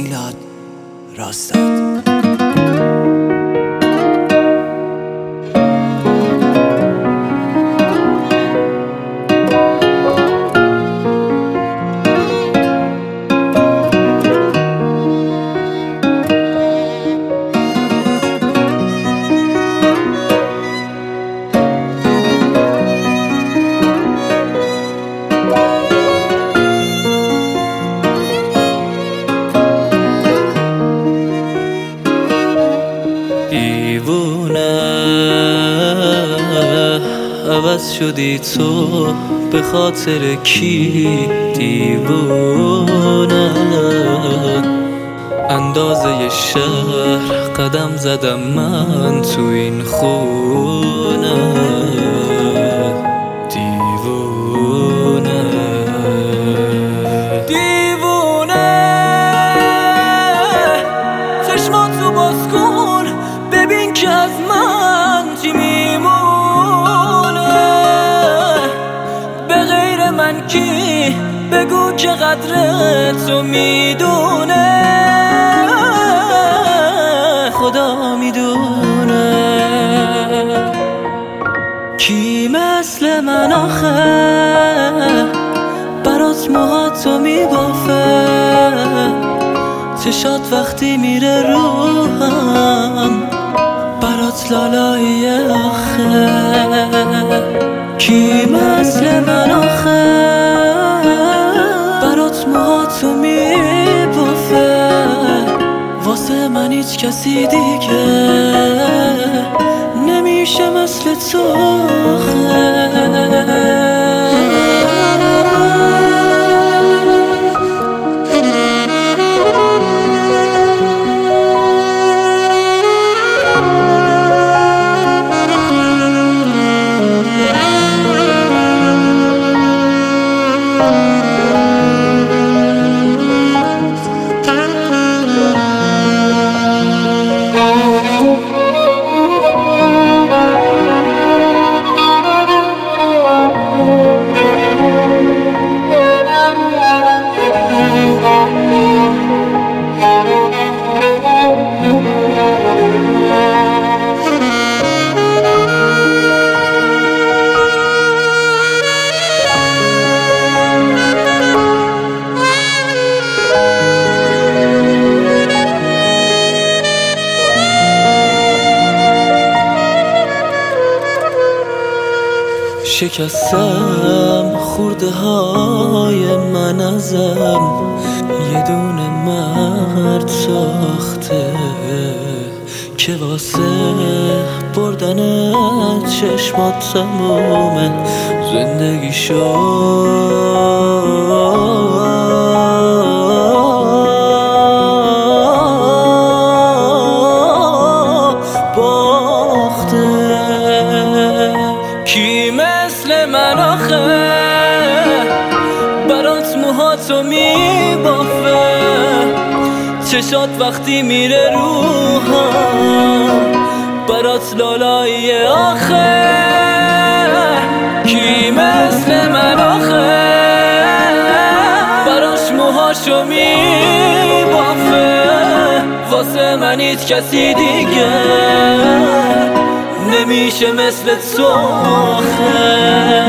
میلاد راستاد. دیوونه عوض شدی تو به خاطر کی؟ دیوونه اندازه شهر قدم زدم من تو این خونه. دیوونه چشماتو باز کن ببین که از من چی میمونه. به غیر من کی بگو که قدر تو میدونه. خدا میدونه کی مثل من آخه برات موهاتو میبافه. چشات وقتی میره روحم برات لالایی آخه. کی مثل من آخه برات موهاتو میبافه. واسه من هیچ کسی دیگه نمیشه مثل تو آخه. شکستم خورده های من ازم یه دونه مرد ساخته که واسه بردن چشمات تموم زندگی باخته. کی مثل من آخه برات موهاتو میبافه. چشات وقتی میره روحم برات لالایی آخه. کی مثل من آخه براش موهاشو میبافه. واسه من هیچ کسی دیگه نمیشه مثل تو آخه.